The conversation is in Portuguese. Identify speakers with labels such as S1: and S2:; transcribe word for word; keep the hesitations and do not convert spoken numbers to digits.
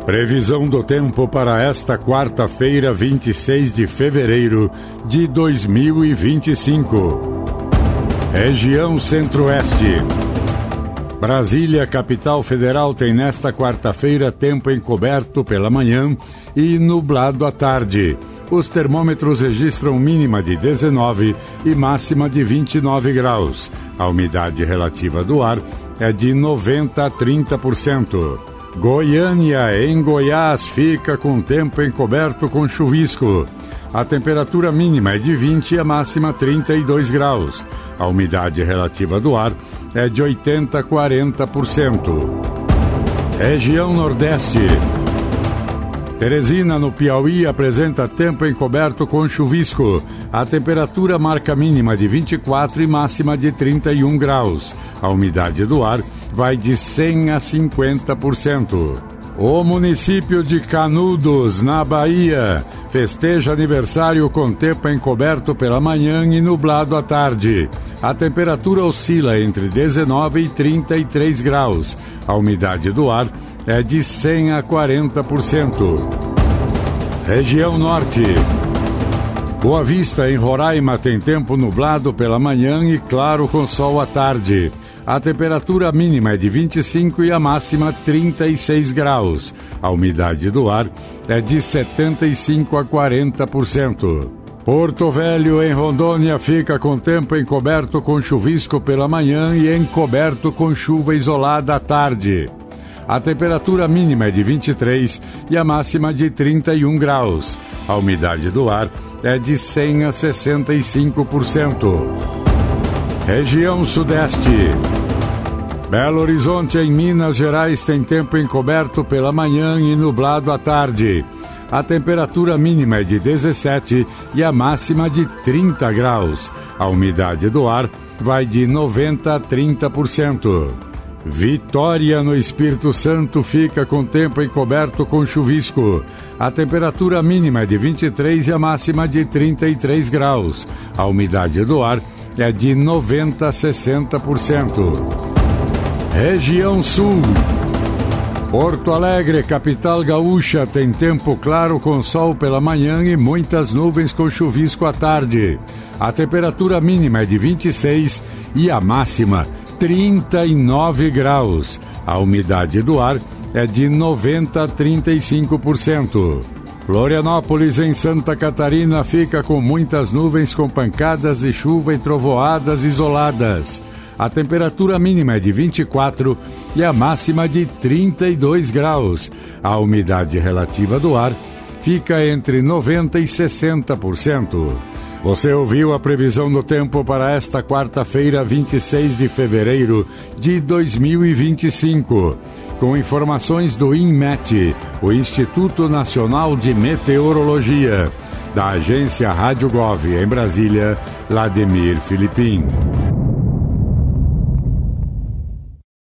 S1: Previsão do tempo para esta quarta-feira, vinte e seis de fevereiro de dois mil e vinte e cinco. Região Centro-Oeste. Brasília, capital federal, tem nesta quarta-feira tempo encoberto pela manhã e nublado à tarde. Os termômetros registram mínima de dezenove e máxima de vinte e nove graus. A umidade relativa do ar é de noventa a trinta por cento. Goiânia, em Goiás, fica com tempo encoberto com chuvisco. A temperatura mínima é de vinte e a máxima trinta e dois graus. A umidade relativa do ar é de oitenta a quarenta por cento. Região Nordeste. Teresina, no Piauí, apresenta tempo encoberto com chuvisco. A temperatura marca mínima de vinte e quatro e máxima de trinta e um graus. A umidade do ar vai de cem a cinquenta por cento. O município de Canudos, na Bahia, festeja aniversário com tempo encoberto pela manhã e nublado à tarde. A temperatura oscila entre dezenove e trinta e três graus. A umidade do ar é de cem a quarenta por cento. Região Norte. Boa Vista, em Roraima, tem tempo nublado pela manhã e claro com sol à tarde. A temperatura mínima é de vinte e cinco e a máxima trinta e seis graus. A umidade do ar é de setenta e cinco a quarenta por cento. Porto Velho, em Rondônia, fica com tempo encoberto com chuvisco pela manhã e encoberto com chuva isolada à tarde. A temperatura mínima é de vinte e três e a máxima de trinta e um graus. A umidade do ar é de cem a sessenta e cinco por cento. Região Sudeste. Belo Horizonte, em Minas Gerais, tem tempo encoberto pela manhã e nublado à tarde. A temperatura mínima é de dezessete e a máxima de trinta graus. A umidade do ar vai de noventa a trinta por cento. Vitória, no Espírito Santo, fica com tempo encoberto com chuvisco. A temperatura mínima é de vinte e três e a máxima de trinta e três graus. A umidade do ar é de noventa a sessenta por cento. Região Sul. Porto Alegre, capital gaúcha, tem tempo claro com sol pela manhã e muitas nuvens com chuvisco à tarde. A temperatura mínima é de vinte e seis e a máxima trinta e nove graus. A umidade do ar é de noventa a trinta e cinco por cento. Florianópolis, em Santa Catarina, fica com muitas nuvens com pancadas de chuva e trovoadas isoladas. A temperatura mínima é de vinte e quatro e a máxima de trinta e dois graus. A umidade relativa do ar fica entre noventa e sessenta por cento. Você ouviu a previsão do tempo para esta quarta-feira, vinte e seis de fevereiro de dois mil e vinte e cinco. Com informações do INMET, o Instituto Nacional de Meteorologia. Da agência Rádio Gov, em Brasília, Vladimir Filipim.